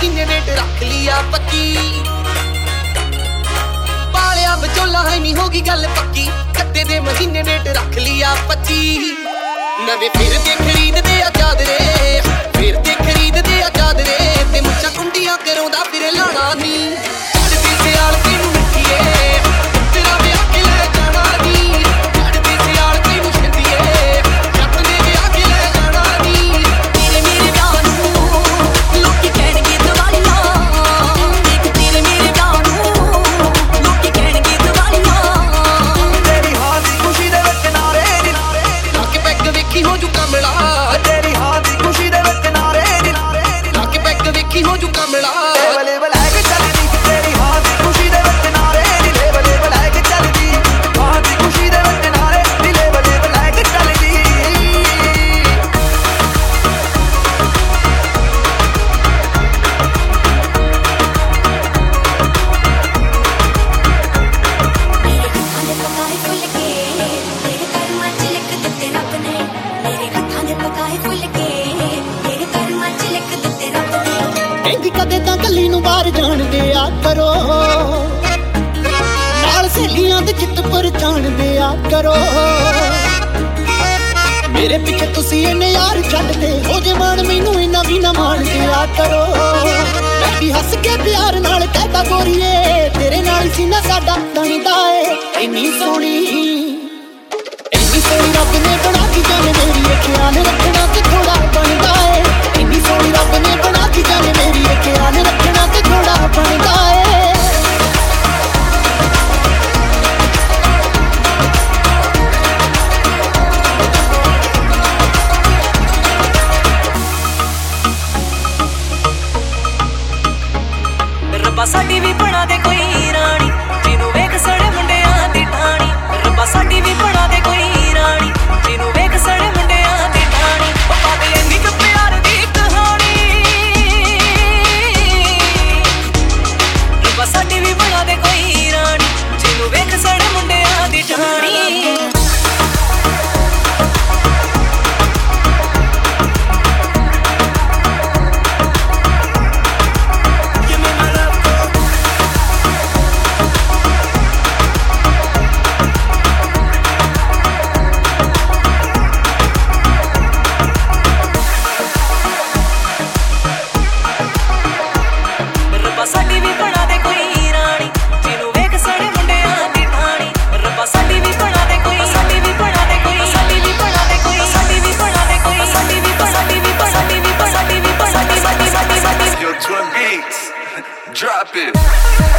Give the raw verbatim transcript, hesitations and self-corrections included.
महीने डेट रख लिया पक्की पालिया बचोला है नहीं होगी गल पक्की कद्दे दे महीने डेट रख लिया पच्ची नवे फिर दे खरीद दे आजाद रे फिर दे खरीद दे आजाद रे ते मुच्छा कुंडियां करोंदा फिर लाना नी चढ़दी सियाल तेनू मिठीए तेरा विआह के ले जाना नी चढ़दी सियाल तेनू छंदिए जप दे विआह के ले जाना नी तेरे मेरे प्यार नू लोकी कहणगे दवालियां देख तेरे मेरे प्यार नू लोकी कहणगे दवालियां तेरी हां दी खुशी दे विच नारे नारे लाके पैग वेखी हो जू कमला तेरी हां दी खुशी दे विच नारे नारे लाके पैग वेखी हो जू कमला लेवल बला के चलदी तेरी हां दी खुशी दे विच नारे लेवल बला के चलदी हां दी खुशी दे विच नारे लेवल बला के चलदी ਕਹਿੰਦੀ ਕਦੇ ਤਾਂ ਕੱਲੀ ਨੂੰ ਬਾਹਰ ਜਾਣ ਦਿਆ ਕਰੋ ਨਾਲ ਸਹੇਲੀਆਂ ਦੇ ਚਿੱਤ ਪਰ ਜਾਣ ਦਿਆ ਕਰੋ ਮੇਰੇ ਪਿੱਛੇ ਤੁਸੀਂ ਇਹਨੇ ਯਾਰ ਛੱਡਦੇ ਹੋ ਜੇ ਮਾਣ ਮੈਨੂੰ ਇੰਨਾ ਵੀ ਨਾ ਮਾਣ ਦਿਆ ਕਰੋ ਮੈਂ ਵੀ ਹੱਸ ਕੇ ਪਿਆਰ ਨਾਲ ਕਹਿਤਾ ਗੋਰੀਏ ਤੇਰੇ ਨਾਲ ਸੀਨਾ ਸਾਡਾ ਤਣਦਾ ਏ ਇੰਨੀ ਸੋਹਣੀ ਇੰਨੀ ਸੋਹਣੀ ਰੱਬ ਨੇ ਬਣਾ ਕੇ ਜਾਨੇ ਮੇਰੀ ਇਹ ਖਿਆਲ ਰੱਖਣਾ ਤੇ ਥੋੜਾ ਬਣਦਾ ਏ ਇੰਨੀ ਸੋਹਣੀ ਰੱਬ ਨੇ ਬਣਾ ਕੇ ਜਾਨੇ ਮੇਰੀ ਇਹ ਖਿਆਲ ਰੱਖਣਾ ਤੇ ਥੋੜਾ ਬਣਦਾ ਏ ਰੱਬਾ ਸਾਡੀ ਵੀ ਬਣਾ ਦੇ ਕੋਈ ਰਾਣੀ ਜਿਹਨੂੰ ਵੇਖ ਸੜੇ ਮੁੰਡਿਆਂ ਦੀ ਢਾਣੀ ਰੱਬਾ ਸਾਡੀ ਵੀ ਬਣਾ ਦੇ ਕੋਈ ਰਾਣੀ ਜਿਹਨੂੰ ਵੇਖ ਸੜੇ ਮੁੰਡਿਆਂ ਦੀ ਢਾਣੀ ਉਹ ਪਾਵੇ ਇੰਨੀ ਕੁ ਪਿਆਰ ਦੀ ਕਹਾਣੀ ਰੱਬਾ ਸਾਡੀ ਵੀ ਬਣਾ ਦੇ ਕੋਈ ਰਾਣੀ ਜਿਹਨੂੰ ਵੇਖ ਸੜੇ ਮੁੰਡਿਆਂ ਦੀ ਢਾਣੀ ਰੱਬਾ ਸਾਡੀ ਵੀ ਬਣਾ ਦੇ ਕੋਈ ਰਾਣੀ ਜਿਹਨੂੰ ਵੇਖ ਸੜੇ ਮੁੰਡਿਆਂ ਦੀ ਢਾਣੀ ਰੱਬਾ ਸਾਡੀ ਵੀ ਬਣਾ ਦੇ ਕੋਈ ਸਾਡੀ ਵੀ ਬਣਾ ਦੇ ਕੋਈ ਸਾਡੀ ਵੀ ਬਣਾ ਦੇ ਕੋਈ ਸਾਡੀ ਵੀ ਬਣਾ ਦੇ ਕੋਈ ਸਾਡੀ ਵੀ ਸਾਡੀ ਵੀ ਸਾਡੀ ਵੀ ਸਾਡੀ ਵੀ ਸਾਡੀ ਸਾਡੀ ਸਾਡੀ Yo, Twin Beats, drop it.